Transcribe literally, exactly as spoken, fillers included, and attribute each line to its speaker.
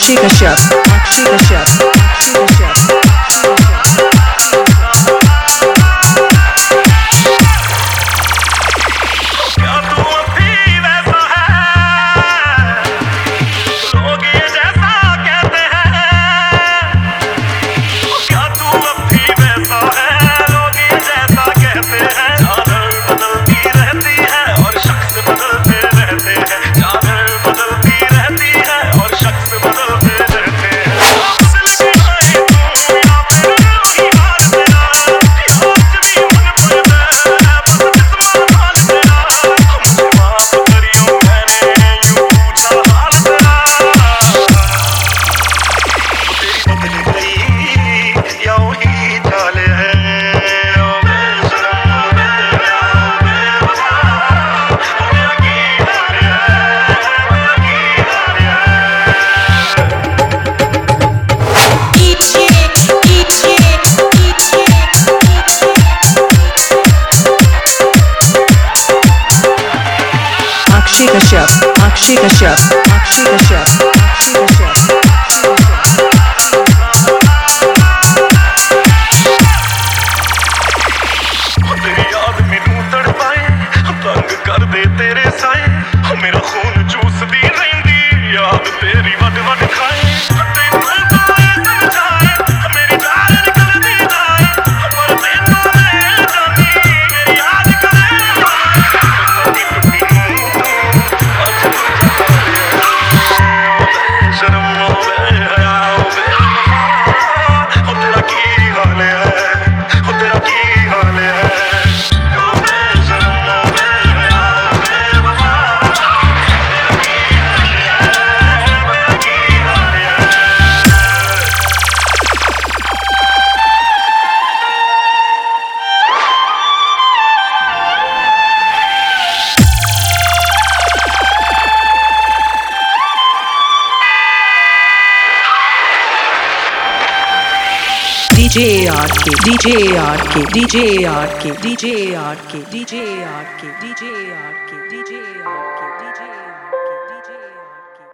Speaker 1: Akshi Kashyap, Akshi Kashyap, Akshi Kashyap, Akshi Kashyap, Akshi Kashyap, Akshi Kashyap, Akshi Kashyap.
Speaker 2: तेरी याद मैनू तड़पाए, तंग कर दे तेरे साए, मेरा खून चूसदी रहिंदी, याद तेरी वड वड खाए, तेनू कोई समझाए, मेरी जान निकलदी जाए, पर तैनू मैं जानी, मेरी याद करे शर्म होवे हया होवे, ओ तेरा की हाल है, ओ तेरा की हाल है।
Speaker 1: D J A R K, D J A R K, D J A R K, D J A R K, D J A R K, D J A R K, D J A R K, D J A R K.